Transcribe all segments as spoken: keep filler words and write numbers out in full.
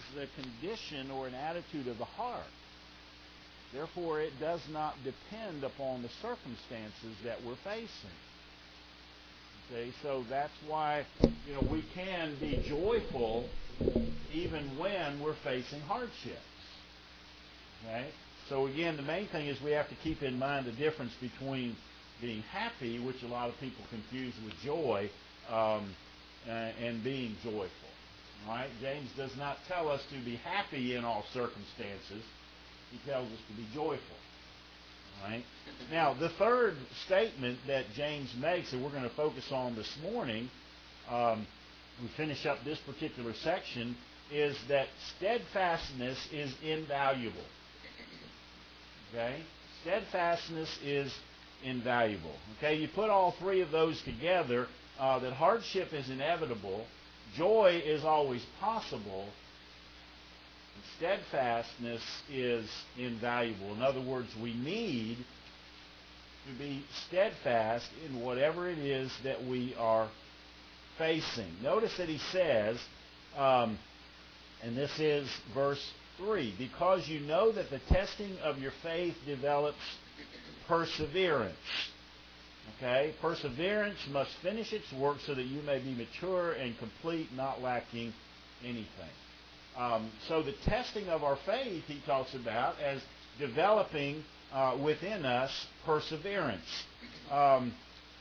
a condition or an attitude of the heart. Therefore, it does not depend upon the circumstances that we're facing. Okay, so that's why, you know, we can be joyful even when we're facing hardships. Okay? So again, the main thing is we have to keep in mind the difference between being happy, which a lot of people confuse with joy, um, uh, and being joyful. All right? James does not tell us to be happy in all circumstances. He tells us to be joyful. All right? Now, the third statement that James makes, and we're going to focus on this morning, um, we finish up this particular section, is that steadfastness is invaluable. Okay? Steadfastness is invaluable. Okay? You put all three of those together, uh, that hardship is inevitable, joy is always possible, and steadfastness is invaluable. In other words, we need to be steadfast in whatever it is that we are facing. Notice that he says, um, and this is verse three, because you know that the testing of your faith develops perseverance. Okay? Perseverance must finish its work so that you may be mature and complete, not lacking anything. Um, so the testing of our faith, he talks about as developing uh, within us perseverance. Um,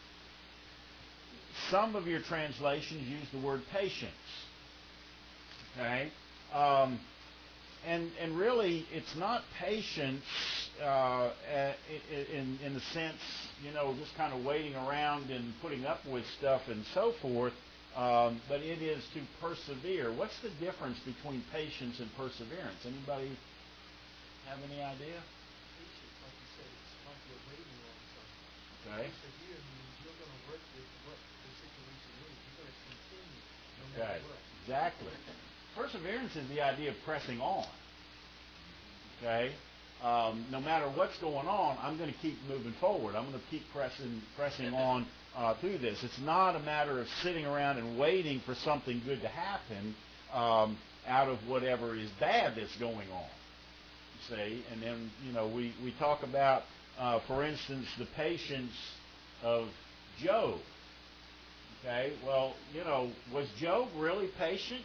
some of your translations use the word patience. Okay? Um, and and really, it's not patience uh, in in the sense, you know, just kind of waiting around and putting up with stuff and so forth. Um, but it is to persevere. What's the difference between patience and perseverance? Anybody have any idea? Patience, like you said, it's like you're waiting on something. Okay. Persevere means you're going to work with what the situation is. You're going to continue no Okay. matter what. Exactly. Perseverance is the idea of pressing on. Okay. Um, no matter what's going on, I'm going to keep moving forward. I'm going to keep pressing, pressing on uh, through this. It's not a matter of sitting around and waiting for something good to happen um, out of whatever is bad that's going on. You see, and then you know we we talk about, uh, for instance, the patience of Job. Okay, well, you know, was Job really patient?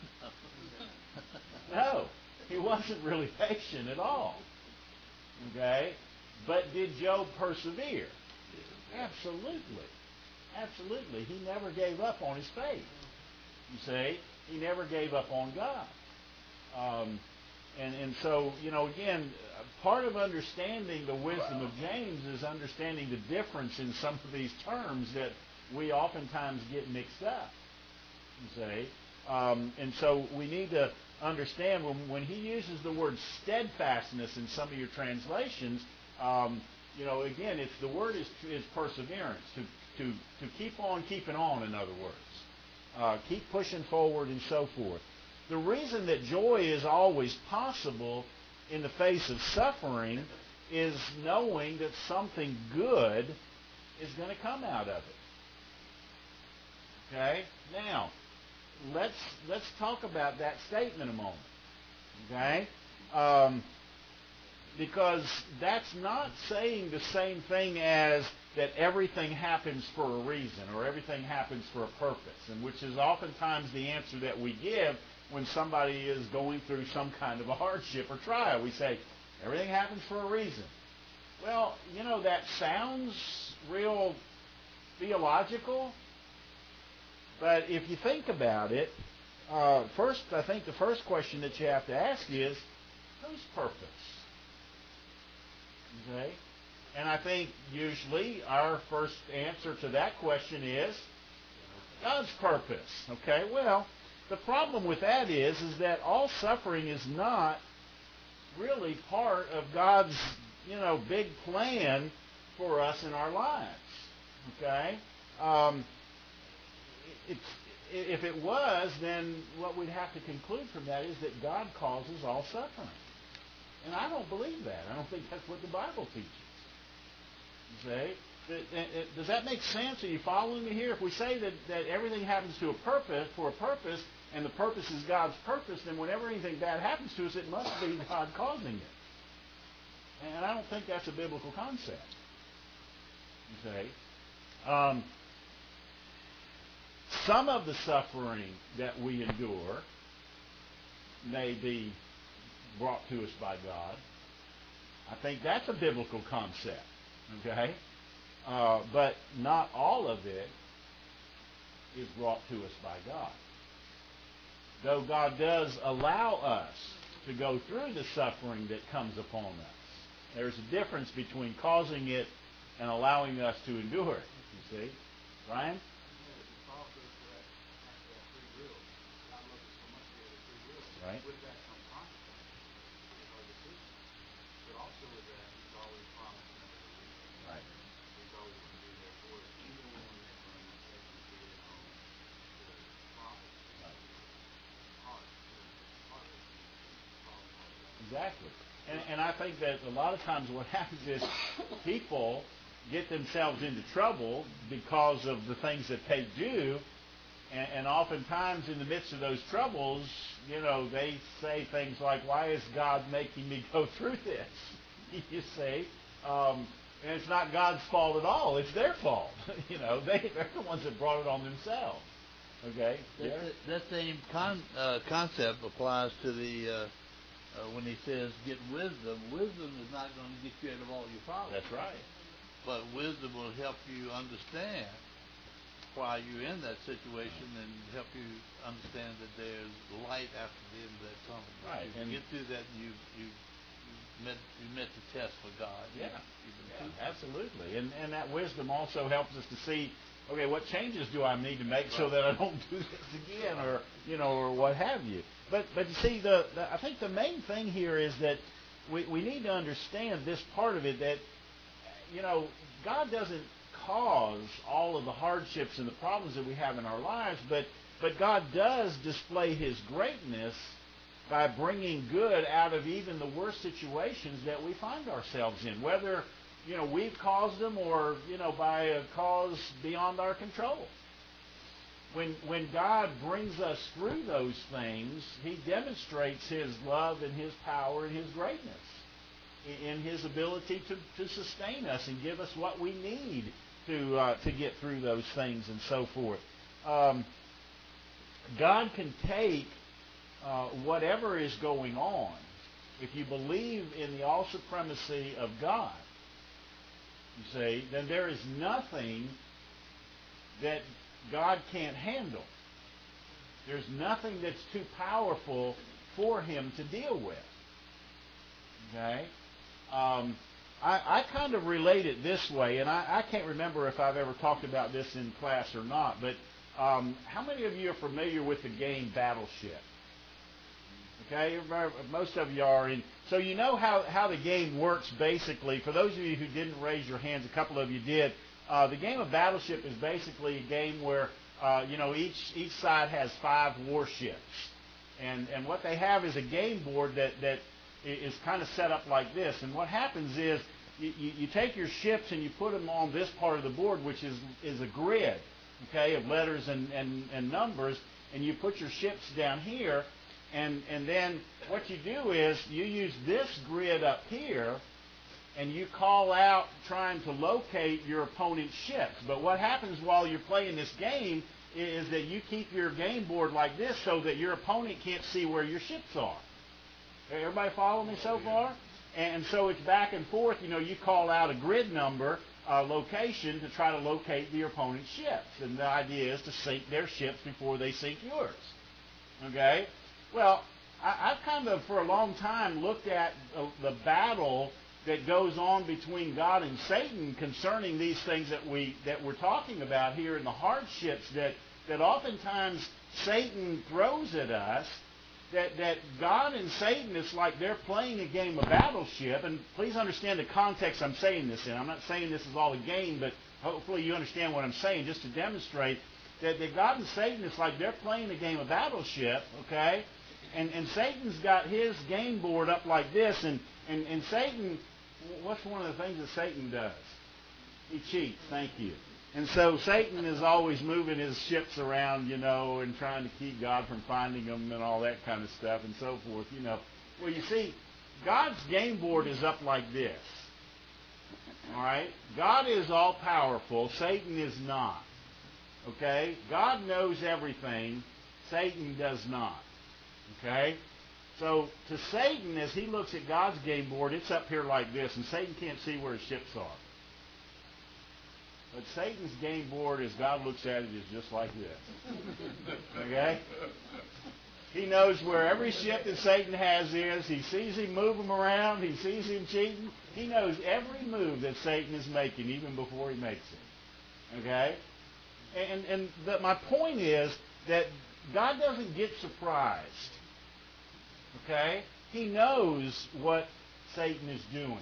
No, he wasn't really patient at all. Okay? But did Job persevere? Absolutely. Absolutely. He never gave up on his faith. You see? He never gave up on God. Um, and, and so, you know, again, part of understanding the wisdom of James is understanding the difference in some of these terms that we oftentimes get mixed up. You see? Um, and so we need to understand when, when he uses the word steadfastness in some of your translations, um, you know, again, it's the word is, is perseverance, to, to, to keep on keeping on, in other words. Uh, keep pushing forward and so forth. The reason that joy is always possible in the face of suffering is knowing that something good is going to come out of it. Okay? Now, let's let's talk about that statement a moment. Okay? Um, because that's not saying the same thing as that everything happens for a reason or everything happens for a purpose, and which is oftentimes the answer that we give when somebody is going through some kind of a hardship or trial. We say, everything happens for a reason. Well, you know, that sounds real theological, but if you think about it, uh, first, I think the first question that you have to ask is, whose purpose? Okay? And I think usually our first answer to that question is God's purpose. Okay? Well, the problem with that is, is that all suffering is not really part of God's, you know, big plan for us in our lives. Okay? Um, it's, if it was, then what we'd have to conclude from that is that God causes all suffering. And I don't believe that. I don't think that's what the Bible teaches. You see? Does that make sense? Are you following me here? If we say that, that everything happens to a purpose, for a purpose, and the purpose is God's purpose, then whenever anything bad happens to us, it must be God causing it. And I don't think that's a biblical concept. You see? Um, some of the suffering that we endure may be brought to us by God. I think that's a biblical concept. Okay? Uh, but not all of it is brought to us by God. Though God does allow us to go through the suffering that comes upon us. There's a difference between causing it and allowing us to endure it. You see? Ryan? Right. With that comes consequences in our decisions. But also with that, He's always promised never to leave us. Right. He's always going to be there for us, even when we're making our mistakes and getting on the prophet. Right. Heart. Heart. Exactly. And, and I think that a lot of times what happens is people get themselves into trouble because of the things that they do. And, and oftentimes in the midst of those troubles, you know, they say things like, why is God making me go through this? You see? Um, and it's not God's fault at all. It's their fault. You know, they, they're the ones that brought it on themselves. Okay? That, that, that same con, uh, concept applies to the, uh, uh, when he says, get wisdom. Wisdom is not going to get you out of all your problems. That's right. But wisdom will help you understand why you're in that situation and help you understand that there's light after the end of that tunnel. Right. If you And get through that, and you you you met you met the test for God. Yeah, You've been yeah through absolutely. And and that wisdom also helps us to see, okay, what changes do I need to make so that I don't do this again, or you know, or what have you. But but you see, the, the I think the main thing here is that we we need to understand this part of it, that you know, God doesn't cause all of the hardships and the problems that we have in our lives, but but God does display His greatness by bringing good out of even the worst situations that we find ourselves in, whether you know we've caused them or you know by a cause beyond our control. When when God brings us through those things, He demonstrates His love and His power and His greatness in His ability to, to sustain us and give us what we need to uh, to get through those things and so forth. Um, God can take uh, whatever is going on. If you believe in the all supremacy of God, you see, then there is nothing that God can't handle. There's nothing that's too powerful for Him to deal with. Okay? Um, I, I kind of relate it this way, and I, I can't remember if I've ever talked about this in class or not, but um, how many of you are familiar with the game Battleship? Okay, most of you are. And so you know how, how the game works basically. For those of you who didn't raise your hands, a couple of you did. Uh, the game of Battleship is basically a game where uh, you know each each side has five warships, and and what they have is a game board that that is kind of set up like this. And what happens is you, you, you take your ships and you put them on this part of the board, which is is a grid, okay, of letters and, and, and numbers, and you put your ships down here, and, and then what you do is you use this grid up here, and you call out trying to locate your opponent's ships. But what happens while you're playing this game is that you keep your game board like this so that your opponent can't see where your ships are. Everybody follow me so far? And so it's back and forth. You know, you call out a grid number, uh, location, to try to locate the opponent's ships. And the idea is to sink their ships before they sink yours. Okay? Well, I, I've kind of, for a long time, looked at uh, the battle that goes on between God and Satan concerning these things that, we, that we're talking about here, and the hardships that, that oftentimes Satan throws at us. That, that God and Satan, it's like they're playing a game of Battleship. And please understand the context I'm saying this in. I'm not saying this is all a game, but hopefully you understand what I'm saying, just to demonstrate that, that God and Satan, it's like they're playing a game of Battleship, okay? And, and Satan's got his game board up like this. And, and, and Satan, what's one of the things that Satan does? He cheats, thank you. And so Satan is always moving his ships around, you know, and trying to keep God from finding them and all that kind of stuff and so forth, you know. Well, you see, God's game board is up like this. All right? God is all-powerful. Satan is not. Okay? God knows everything. Satan does not. Okay? So to Satan, as he looks at God's game board, it's up here like this, and Satan can't see where his ships are. But Satan's game board, as God looks at it, is just like this. Okay? He knows where every ship that Satan has is. He sees him move them around. He sees him cheating. He knows every move that Satan is making, even before he makes it. Okay? And, and the, my point is that God doesn't get surprised. Okay? He knows what Satan is doing.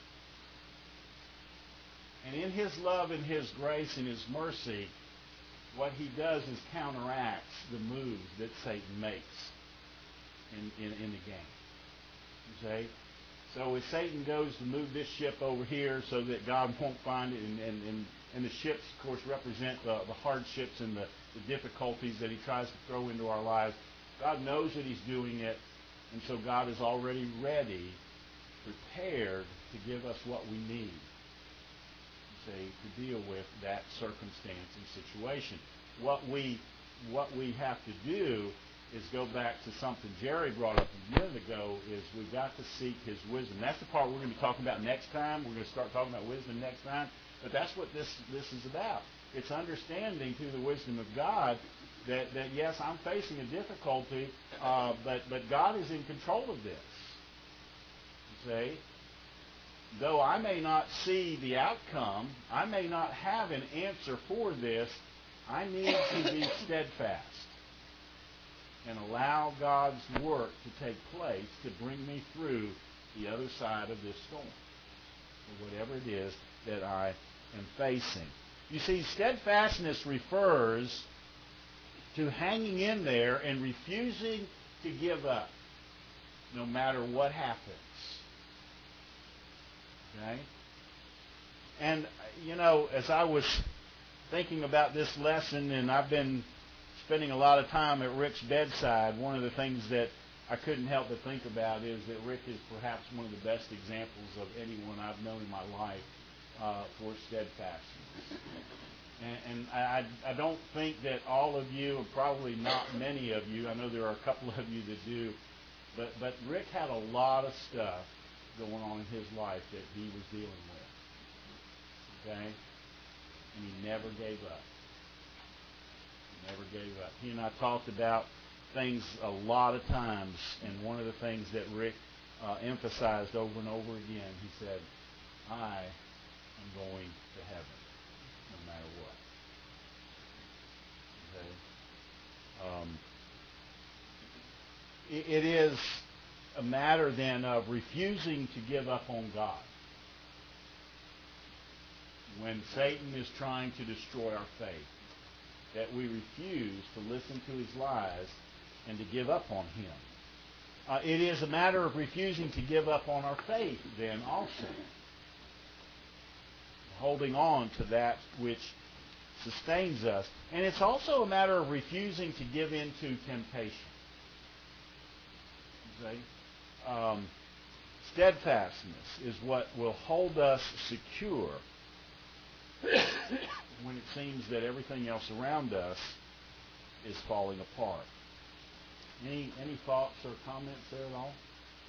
And in his love and his grace and his mercy, what he does is counteracts the moves that Satan makes in, in, in the game. Okay? So if Satan goes to move this ship over here so that God won't find it, and, and, and, and the ships, of course, represent the, the hardships and the, the difficulties that he tries to throw into our lives, God knows that he's doing it, and so God is already ready, prepared to give us what we need, say, to deal with that circumstance and situation. What we what we have to do is go back to something Jerry brought up a minute ago, is we've got to seek his wisdom. That's the part we're going to be talking about next time. We're going to start talking about wisdom next time. But that's what this, this is about. It's understanding through the wisdom of God that, that yes, I'm facing a difficulty, uh, but, but God is in control of this. You see? Though I may not see the outcome, I may not have an answer for this, I need to be steadfast and allow God's work to take place to bring me through the other side of this storm, or whatever it is that I am facing. You see, steadfastness refers to hanging in there and refusing to give up, no matter what happens. Okay? And, you know, as I was thinking about this lesson, and I've been spending a lot of time at Rick's bedside, one of the things that I couldn't help but think about is that Rick is perhaps one of the best examples of anyone I've known in my life uh, for steadfastness. And, and I, I don't think that all of you, or probably not many of you, I know there are a couple of you that do, but, but Rick had a lot of stuff going on in his life that he was dealing with. Okay? And he never gave up. He never gave up. He and I talked about things a lot of times, and one of the things that Rick uh, emphasized over and over again, he said, I am going to heaven, no matter what. Okay? Um, it, it is a matter then of refusing to give up on God. When Satan is trying to destroy our faith, that we refuse to listen to his lies and to give up on him. Uh, it is a matter of refusing to give up on our faith then also. Holding on to that which sustains us. And it's also a matter of refusing to give in to temptation. See? Um, steadfastness is what will hold us secure when it seems that everything else around us is falling apart. Any any thoughts or comments there at all?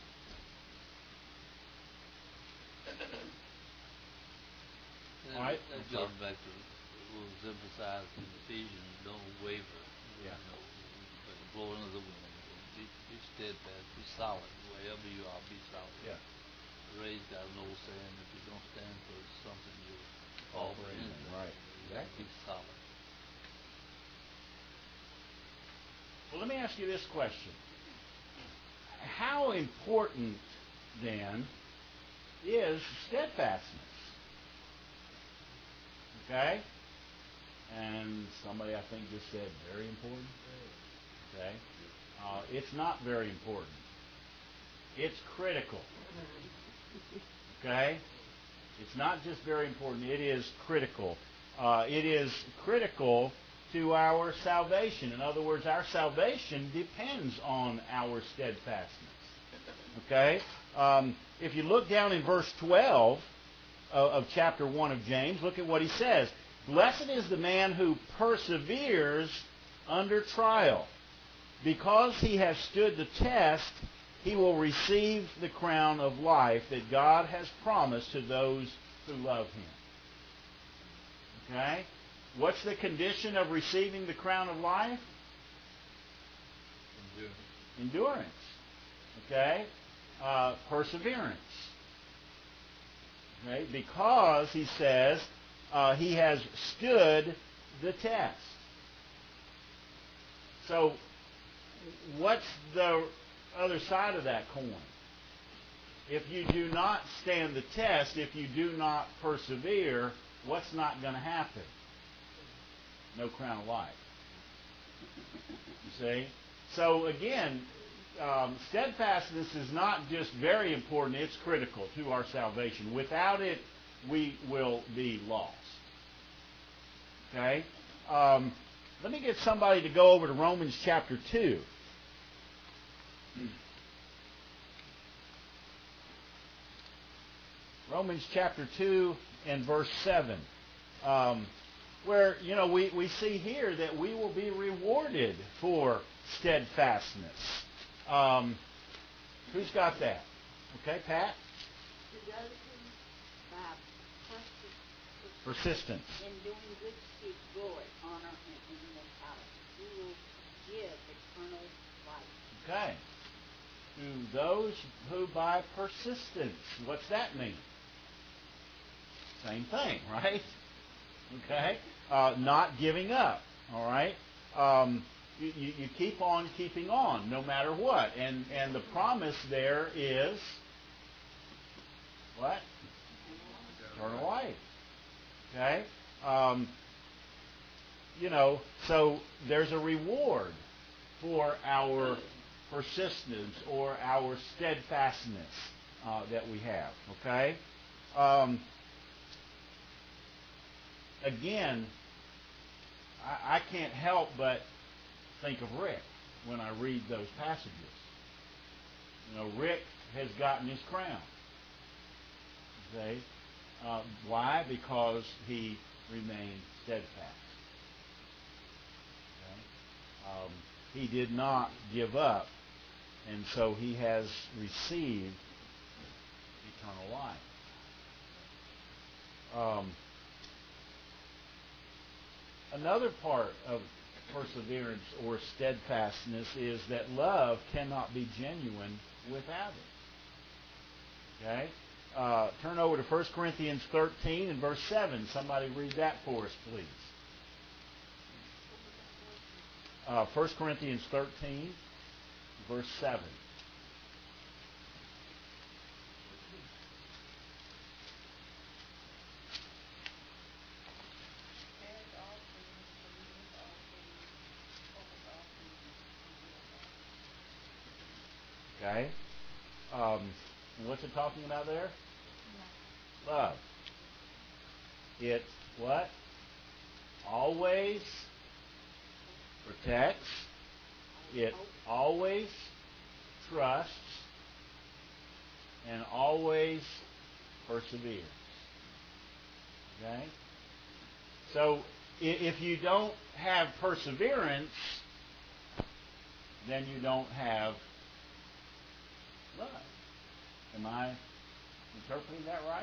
All right. That goes back to what was emphasized in Ephesians, don't waver. Yeah. You know, but the blowing of the wind. Be, be steadfast, be solid. Wherever you are, be solid. Yeah. Ray's got an old saying, if you don't stand for something, you fall for anything. Right. You got to be solid. Well, let me ask you this question. How important, then, is steadfastness? Okay? And somebody, I think, just said very important. Okay? Uh, it's not very important. It's critical. Okay? It's not just very important. It is critical. Uh, it is critical to our salvation. In other words, our salvation depends on our steadfastness. Okay? Um, if you look down in verse twelve of, of chapter one of James, look at what he says. Blessed is the man who perseveres under trial. Because he has stood the test, he will receive the crown of life that God has promised to those who love him. Okay? What's the condition of receiving the crown of life? Endurance. Endurance. Okay? Uh, perseverance. Okay? Because, he says, uh, he has stood the test. So, what's the other side of that coin? If you do not stand the test, if you do not persevere, what's not going to happen? No crown of life. You see? So again, um, steadfastness is not just very important, it's critical to our salvation. Without it, we will be lost. Okay? Um, let me get somebody to go over to Romans chapter two. Romans chapter two and verse seven. Um, where, you know, we, we see here that we will be rewarded for steadfastness. Um, who's got that? Okay, Pat? To those who by persist- Persistence. in doing good speak glory, honor, and immortality, He will give eternal life. Okay. To those who by persistence. What's that mean? Same thing, right? Okay? Uh, not giving up, all right? Um, you, you, you keep on keeping on, no matter what. And, and the promise there is, what? Eternal life. Okay? Um, you know, so there's a reward for our persistence or our steadfastness uh, that we have. Okay? Um, again, I, I can't help but think of Rick when I read those passages. You know, Rick has gotten his crown. Okay? Uh, why? Because he remained steadfast. Okay? Um, he did not give up, and so he has received eternal life. Um, another part of perseverance or steadfastness is that love cannot be genuine without it. Okay? Uh, turn over to First Corinthians thirteen and verse seven. Somebody read that for us, please. Uh, First Corinthians thirteen, verse seven. Okay? Um, what's it talking about there? Love. It, what? Always protects. It always trusts. And always perseveres. Okay? So, if you don't have perseverance, then you don't have love. Am I interpreting that right?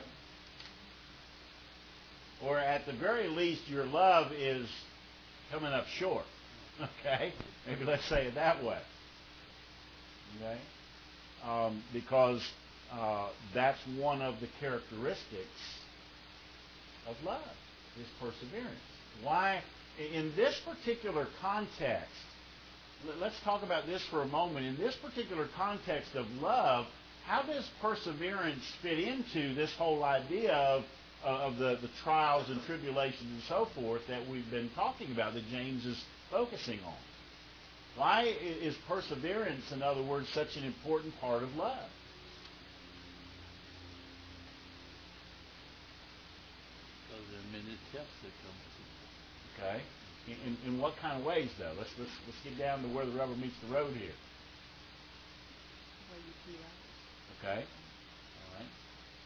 Or at the very least, your love is coming up short. Okay? Maybe let's say it that way. Okay? Um, because uh, that's one of the characteristics of love, is perseverance. Why? In this particular context, let's talk about this for a moment. In this particular context of love, how does perseverance fit into this whole idea of, of the, the trials and tribulations and so forth that we've been talking about, that James is focusing on? Why is perseverance, in other words, such an important part of love? Because there are many tests that come with it. Okay. In, in, in what kind of ways, though? Let's, let's let's get down to where the rubber meets the road here. Where you see others. Okay. All right.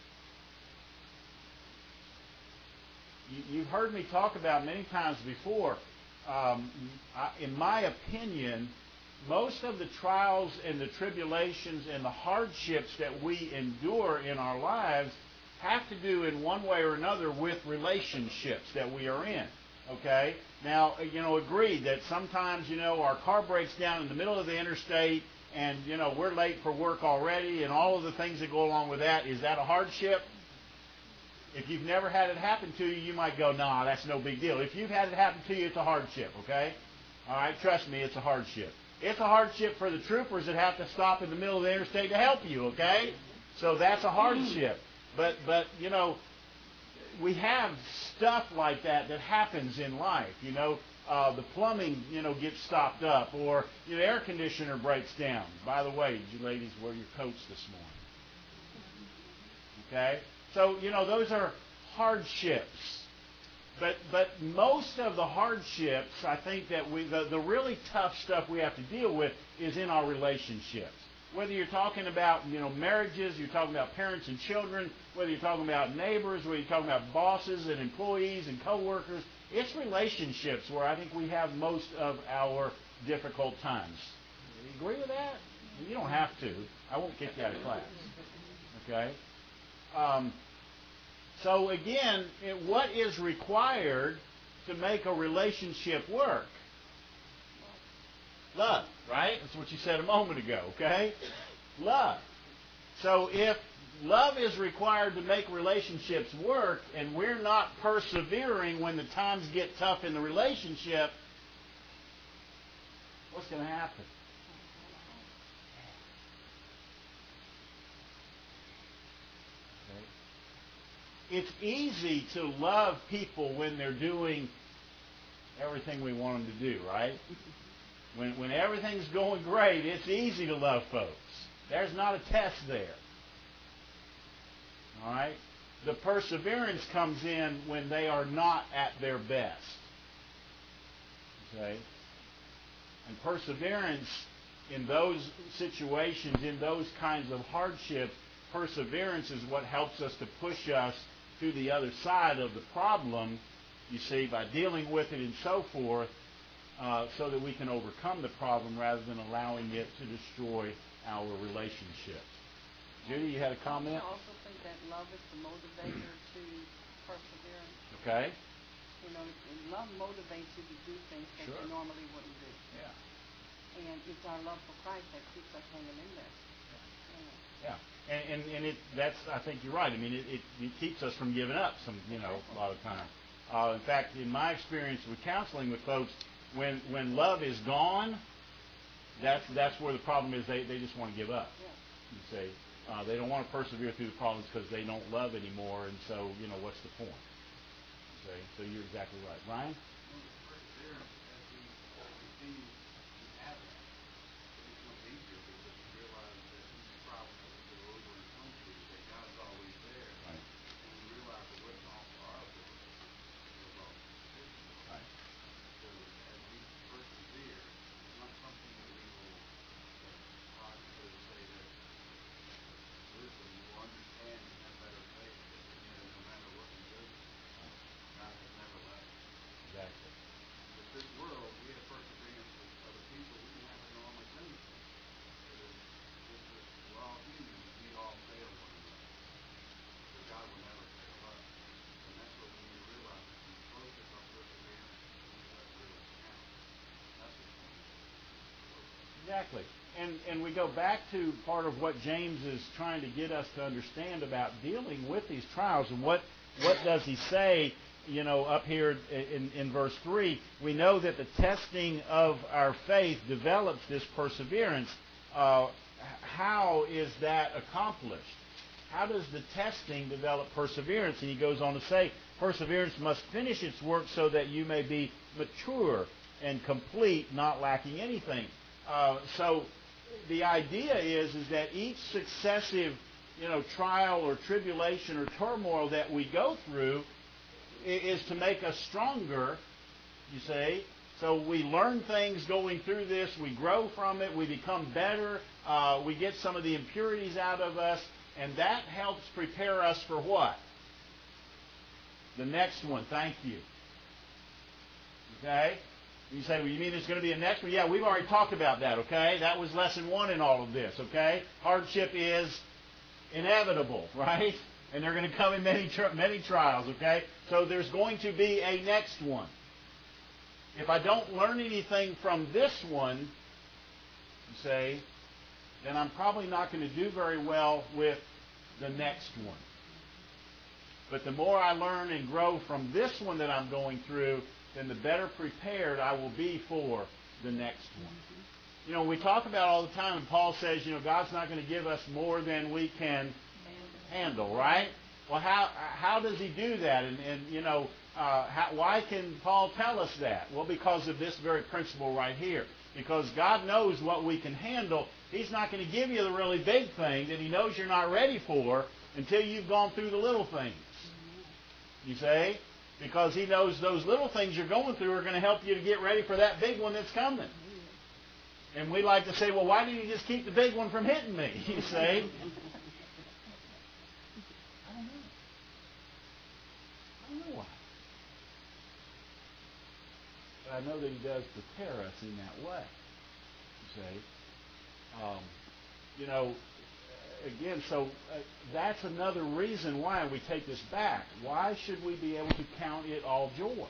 You, you've heard me talk about many times before. Um, I, in my opinion, most of the trials and the tribulations and the hardships that we endure in our lives have to do in one way or another with relationships that we are in. Okay? Now, you know, agreed that sometimes, you know, our car breaks down in the middle of the interstate and, you know, we're late for work already and all of the things that go along with that. Is that a hardship? If you've never had it happen to you, you might go, nah, that's no big deal. If you've had it happen to you, it's a hardship, okay? All right, trust me, it's a hardship. It's a hardship for the troopers that have to stop in the middle of the interstate to help you, okay? So that's a hardship. But, but you know, we have stuff like that that happens in life. You know, uh, the plumbing, you know, gets stopped up, or your air conditioner breaks down. By the way, did you ladies wear your coats this morning? Okay? So, you know, those are hardships. But but most of the hardships, I think that we the, the really tough stuff we have to deal with is in our relationships. Whether you're talking about, you know, marriages, you're talking about parents and children, whether you're talking about neighbors, whether you're talking about bosses and employees and coworkers, it's relationships where I think we have most of our difficult times. You agree with that? You don't have to. I won't kick you out of class. Okay? Um, so again, it, what is required to make a relationship work? Love, right? That's what you said a moment ago, okay? Love. So if love is required to make relationships work and we're not persevering when the times get tough in the relationship, what's going to happen? It's easy to love people when they're doing everything we want them to do, right? When when everything's going great, it's easy to love folks. There's not a test there. All right? The perseverance comes in when they are not at their best. Okay? And perseverance in those situations, in those kinds of hardships, perseverance is what helps us to push us to the other side of the problem, you see, by dealing with it and so forth, uh, so that we can overcome the problem rather than allowing it to destroy our relationships. Judy, you had a comment? I also think that love is the motivator to perseverance. Okay. You know, love motivates you to do things that Sure. you normally wouldn't do. Yeah. And it's our love for Christ that keeps us hanging in there. You know. Yeah. And, and, and it, that's, I think you're right. I mean, it, it, it keeps us from giving up some, you know, a lot of time. Uh, in fact, in my experience with counseling with folks, when, when love is gone, that's, that's where the problem is. They, they just want to give up. Yeah. You say, uh, they don't want to persevere through the problems because they don't love anymore, and so, you know, what's the point? Okay? So you're exactly right. Ryan? Perseverance, as we continue to have that, it becomes easier because we realize that each problem that we go over and come through, that God's always there. Right. And we realize that what's not for our ability, it was all sufficient. Right. So as we persevere, it's not something that we will, that God would say that wisdom will understand and have better faith, that you know, no matter what we go through, God has never left us. Exactly. With this world, we have perseverance with other people. We can have enormous sympathy. Because this is, we're all human. We all fail one another. But God will never fail us. And that's what we need to realize. Is we focus our perseverance and we let it really count. That's what's going to work. Exactly. And and we go back to part of what James is trying to get us to understand about dealing with these trials. And what, what does he say, you know, up here in, in verse three? We know that the testing of our faith develops this perseverance. Uh, how is that accomplished? How does the testing develop perseverance? And he goes on to say, perseverance must finish its work so that you may be mature and complete, not lacking anything. Uh, so the idea is, is that each successive, you know, trial or tribulation or turmoil that we go through, is to make us stronger, you see. So we learn things going through this. We grow from it. We become better. Uh, we get some of the impurities out of us. And that helps prepare us for what? The next one. Thank you. Okay? You say, well, you mean there's going to be a next one? Yeah, we've already talked about that, okay? That was lesson one in all of this, okay? Hardship is inevitable, right? And they're going to come in many, tri- many trials, okay? So there's going to be a next one. If I don't learn anything from this one, you say, then I'm probably not going to do very well with the next one. But the more I learn and grow from this one that I'm going through, then the better prepared I will be for the next one. You know, we talk about all the time, and Paul says, you know, God's not going to give us more than we can handle, right? Well, how how does He do that? And, and you know, uh, how, why can Paul tell us that? Well, because of this very principle right here. Because God knows what we can handle. He's not going to give you the really big thing that He knows you're not ready for until you've gone through the little things. You say? Because He knows those little things you're going through are going to help you to get ready for that big one that's coming. And we like to say, well, why didn't He just keep the big one from hitting me? You say? I don't know. I don't know why. But I know that He does prepare us in that way. You say? Um, you know, again, so uh, that's another reason why we take this back. Why should we be able to count it all joy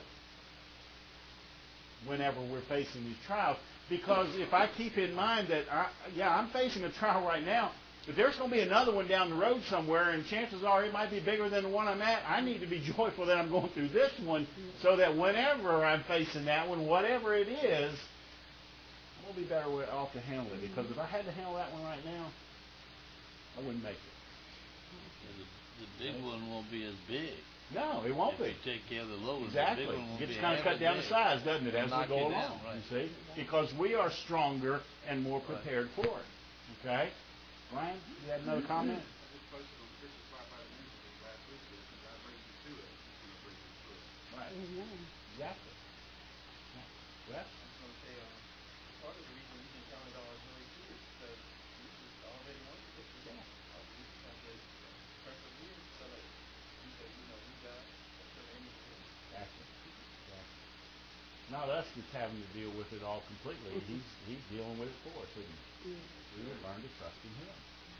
whenever we're facing these trials? Because if I keep in mind that, I, yeah, I'm facing a trial right now, but there's going to be another one down the road somewhere, and chances are it might be bigger than the one I'm at. I need to be joyful that I'm going through this one so that whenever I'm facing that one, whatever it is, I'm going to be better off to handle it. Because if I had to handle that one right now, I wouldn't make it. The, the big right. one won't be as big. No, it won't if be. You take care of the little one. Exactly. The big one won't it gets be kind of cut down big. to size, doesn't it, as we go along? Down, right. You see, because we are stronger and more prepared right. for it. Okay, Ryan, you had another comment? I just posted on Christian Five Five Ministries last week that if God brings you to it, He's going to bring you through it. Right. Exactly. Yeah. Well, I was going to say, uh, part of the reason we can count it all joy too is because Jesus already wants to get through that. Uh, Jesus had to persevere so that He said, you know, we got a certain end of the race. Exactly. Exactly. Not us that's having to deal with it all completely. He's He's dealing with it for us, isn't He? We will learn to trust in Him.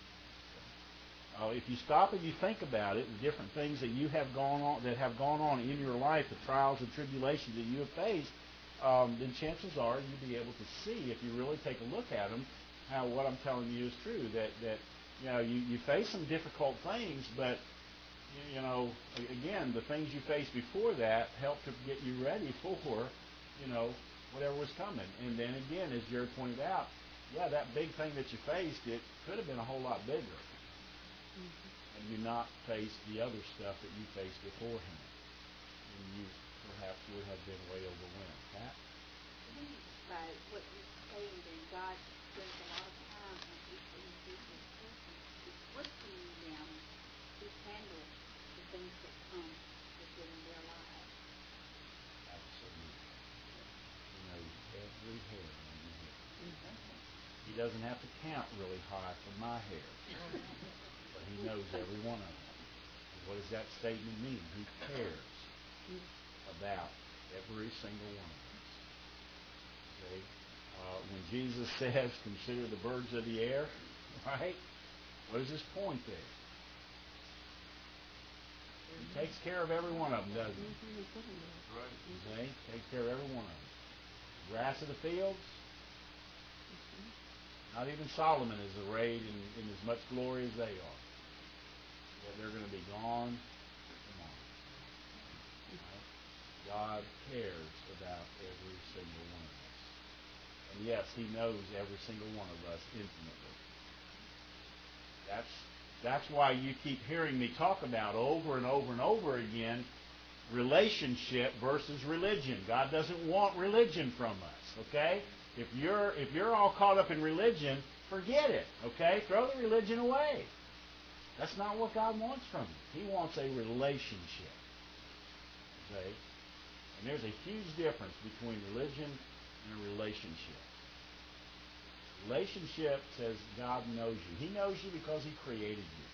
Uh, if you stop and you think about it, the different things that you have gone on, that have gone on in your life, the trials and tribulations that you have faced, um, then chances are you'll be able to see, if you really take a look at them, how what I'm telling you is true. That that you know you, you face some difficult things, but you, you know again the things you faced before that help to get you ready for you know whatever was coming. And then again, as Jared pointed out, yeah, that big thing that you faced, it could have been a whole lot bigger. Mm-hmm. And you not face the other stuff that you faced beforehand. And you perhaps would have been way overwhelmed. Pat? By what you're saying, then God spends a lot of time on each individual person equipping them to handle the things that come within their lives. Absolutely. He knows every hair on your head. Mm-hmm. He doesn't have to count really high for my hair. But He knows every one of them. And what does that statement mean? He cares about every single one of us. See? Uh, when Jesus says, consider the birds of the air, right? What is His point there? He takes care of every one of them, doesn't He? Right. See? Takes care of every one of them. The grass of the fields, not even Solomon is arrayed in, in as much glory as they are. Yet they're going to be gone tomorrow. Right? God cares about every single one of us. And yes, He knows every single one of us intimately. That's, that's why you keep hearing me talk about over and over and over again relationship versus religion. God doesn't want religion from us, okay? If you're if you're all caught up in religion, forget it, okay? Throw the religion away. That's not what God wants from you. He wants a relationship. Okay? And there's a huge difference between religion and a relationship. Relationship says God knows you. He knows you because He created you.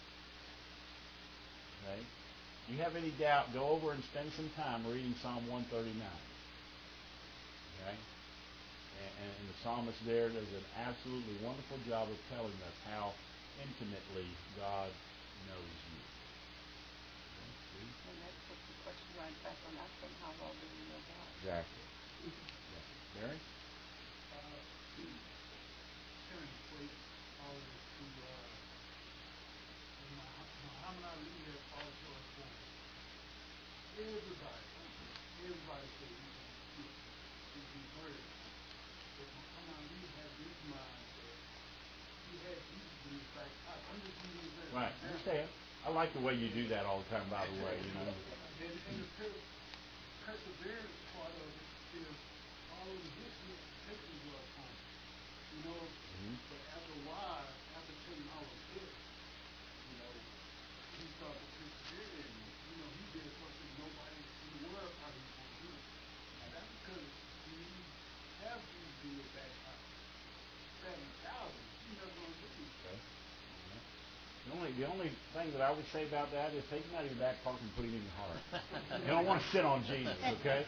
Okay? If you have any doubt, go over and spend some time reading Psalm one thirty-nine. Okay? And, and the psalmist there does an absolutely wonderful job of telling us how intimately God knows you. Okay? And that puts the question right back on us, and how well do we know God? Exactly. Yeah. Barry? Uh, kind of equate all of this to, uh, when Mah- Muhammad Ali had fought George Foreman. Everybody, everybody said he was killed. He was murdered. But Muhammad Ali had this mind that he had Jesus in his back pocket. I'm just using this as an Right. example. Understand. I like the way you do that all the time, by the way, you know. And, and the per- perseverance part of it is all of the hits he had to take these were upon him. You know, Mhm. but after a while, after taking all of this, you know, he started to persevere and, you know, he did something nobody in the world thought he was going to do. And that's because when you have these in your back pocket, seven thousand, you're not going to do. Okay. The only, the only thing that I would say about that is take him out of your back pocket and put him in your heart. You don't want to sit on Jesus, okay?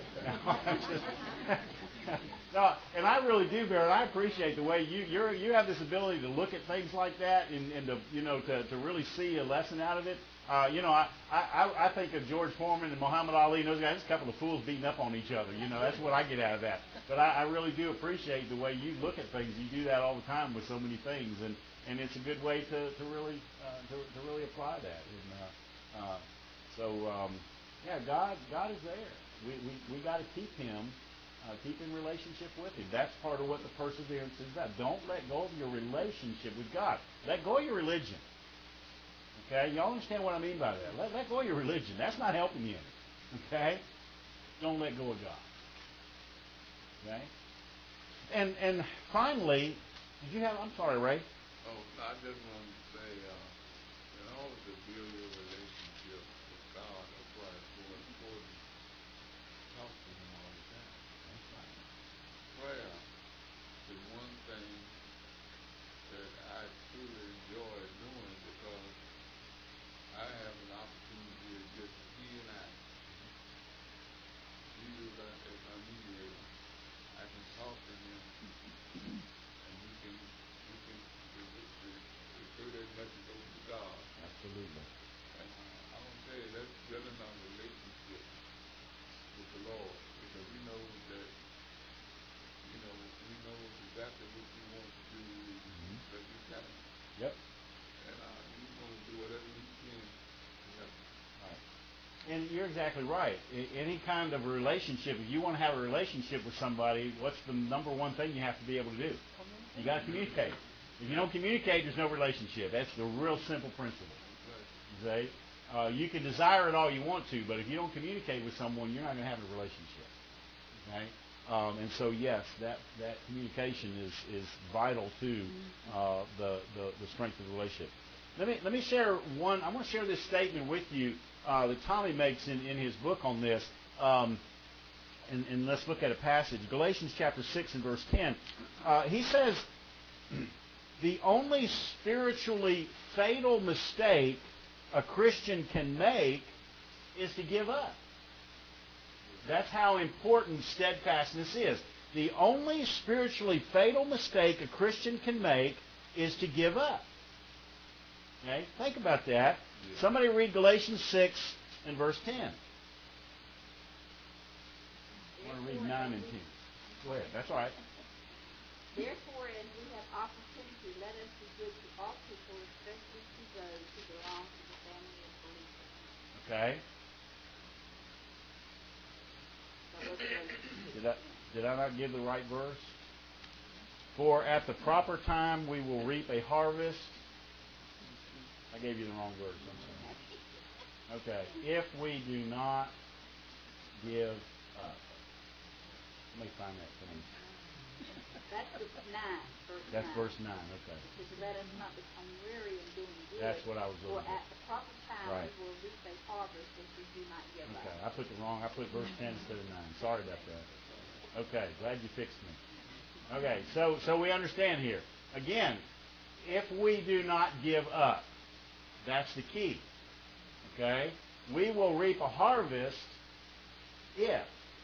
No, and I really do, Barrett. I appreciate the way you you're, you have this ability to look at things like that and, and to you know to, to really see a lesson out of it. Uh, you know, I, I I think of George Foreman and Muhammad Ali and those guys. Just a couple of fools beating up on each other. You know, that's what I get out of that. But I, I really do appreciate the way you look at things. You do that all the time with so many things, and, and it's a good way to, to really uh, to, to really apply that. And uh, uh, so um, yeah, God God is there. We we we got to keep Him. Uh, keep in relationship with Him. That's part of what the perseverance is about. Don't let go of your relationship with God. Let go of your religion. Okay? Y'all understand what I mean by that? Let, let go of your religion. That's not helping you. Okay? Don't let go of God. Okay? And and finally, did you have, I'm sorry, Ray. Oh, I just wanted to say, uh, in order to build your relationship with God, that's why it's so important to talk to Him all the time. That's right. Prayer is one thing that I truly enjoy doing because I have an opportunity to just He and I, Jesus as my mediator, I can talk to Him and we can we can refer that message over to God. Absolutely. And uh, I want to say that's building our relationship with the Lord because we know that you know we know exactly what He wants to do Mhm. that we can. Yep. And uh, He's going to do whatever He can to help us. Right. And you're exactly right. I, any kind of a relationship, if you want to have a relationship with somebody, what's the number one thing you have to be able to do? You got to communicate. If you don't communicate, there's no relationship. That's the real simple principle. Right. Okay? Uh, you can desire it all you want to, but if you don't communicate with someone, you're not going to have a relationship. Okay? Um, and so, yes, that, that communication is, is vital to uh, the, the, the strength of the relationship. Let me, let me share one. I want to share this statement with you uh, that Tommy makes in, in his book on this. Um, and, and let's look at a passage. Galatians chapter six and verse ten. Uh, he says, the only spiritually fatal mistake a Christian can make is to give up. That's how important steadfastness is. The only spiritually fatal mistake a Christian can make is to give up. Okay? Think about that. Yeah. Somebody read Galatians six and verse ten. I want to read nine and ten. Go ahead. That's all right. Therefore, as we have opportunity, let us be good to all people, especially to those who belong to the family of believers. Okay? So let's go. Did I, did I not give the right verse? For at the proper time we will reap a harvest. I gave you the wrong verse. I'm sorry. Okay. If we do not give up. Let me find that for me. That's the nine, verse That's nine. verse nine. Okay. It says, let us not become weary in doing good. good. That's what I was For looking for. at the proper time, Right. we will reap a harvest if we do not give Okay, up. I put the wrong, I put verse ten instead of nine. Sorry about that. Okay, glad you fixed me. Okay, so so we understand here. Again, if we do not give up, that's the key. Okay? We will reap a harvest if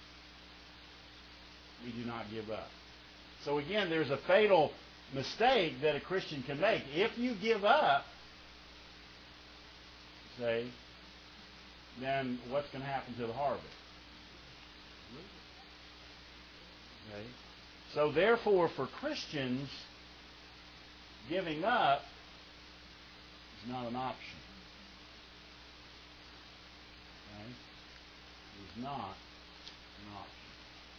we do not give up. So again, there's a fatal mistake that a Christian can make. If you give up, say, then what's going to happen to the harvest? Okay? So therefore, for Christians, giving up is not an option. Okay? It is not an option.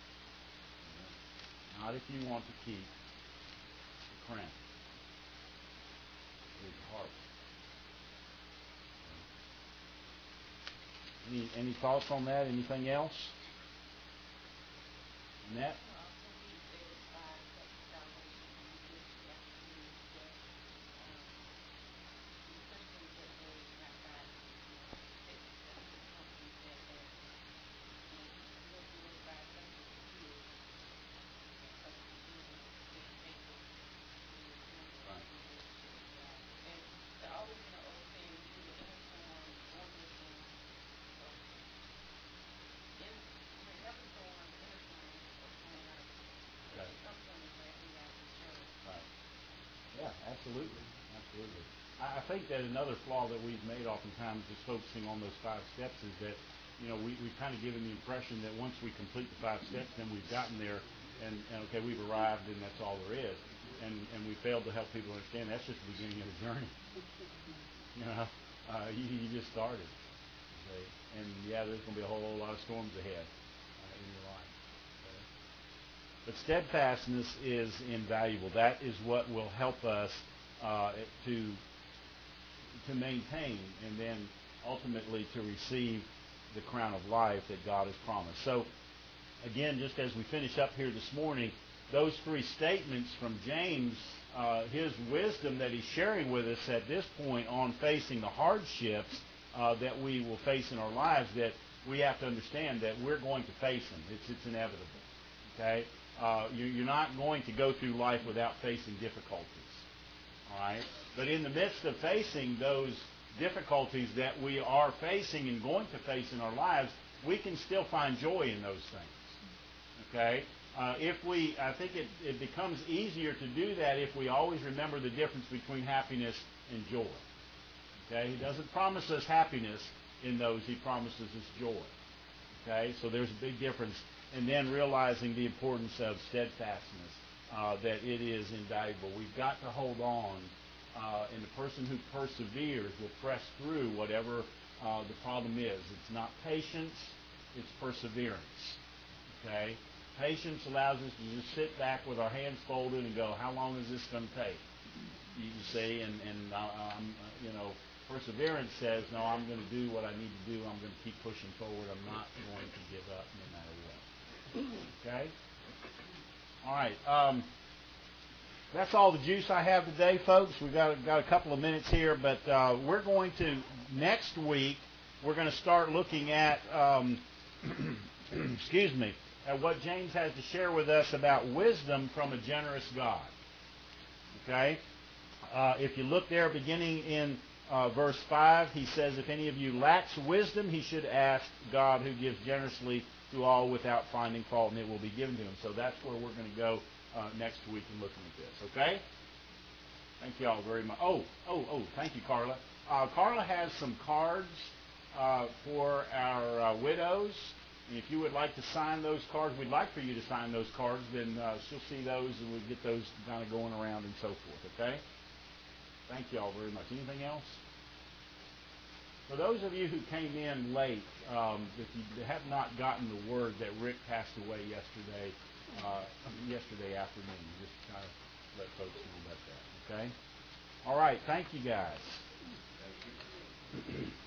Okay? Not if you want to keep the crown. It is the harvest. Okay? Any, any thoughts on that? Anything else? Annette? Yeah, absolutely. Absolutely. I, I think that another flaw that we've made oftentimes is focusing on those five steps is that, you know, we, we've kind of given the impression that once we complete the five steps, then we've gotten there and, and okay, we've arrived and that's all there is. And, and we failed to help people understand that's just the beginning of the journey. You know, uh, you, you just started. Okay? And yeah, there's going to be a whole lot of storms ahead uh, in your life. Okay? But steadfastness is invaluable. That is what will help us uh, to to maintain and then ultimately to receive the crown of life that God has promised. So, again, just as we finish up here this morning, those three statements from James, uh, his wisdom that he's sharing with us at this point on facing the hardships uh, that we will face in our lives, that we have to understand that we're going to face them. It's, it's inevitable. Okay? Uh, you, you're not going to go through life without facing difficulties. All right? But in the midst of facing those difficulties that we are facing and going to face in our lives, we can still find joy in those things. Okay? Uh, if we, I think it, it becomes easier to do that if we always remember the difference between happiness and joy. Okay? He doesn't promise us happiness in those. He promises us joy. Okay? So there's a big difference. And then realizing the importance of steadfastness, uh, that it is invaluable. We've got to hold on, uh, and the person who perseveres will press through whatever uh, the problem is. It's not patience, it's perseverance. Okay? Patience allows us to just sit back with our hands folded and go, how long is this going to take? You can see, and, and uh, um, you know, perseverance says, no, I'm going to do what I need to do. I'm going to keep pushing forward. I'm not going to give up no matter what. Okay? All right. Um, that's all the juice I have today, folks. We've got, got a couple of minutes here, but uh, we're going to, next week, we're going to start looking at, um, excuse me, at what James has to share with us about wisdom from a generous God. Okay? Uh, if you look there beginning in uh, verse five, he says, if any of you lacks wisdom, he should ask God who gives generously to all without finding fault, and it will be given to him. So that's where we're going to go uh, next week and looking at this. Okay? Thank you all very much. Oh, oh, oh, thank you, Carla. Uh, Carla has some cards uh, for our uh, widows. And if you would like to sign those cards, we'd like for you to sign those cards, then uh, she'll see those and we'll get those kind of going around and so forth, okay? Thank you all very much. Anything else? For those of you who came in late, um, if you have not gotten the word that Rick passed away yesterday, uh, yesterday afternoon, just kind of let folks know about that, okay? All right, thank you guys. Thank you.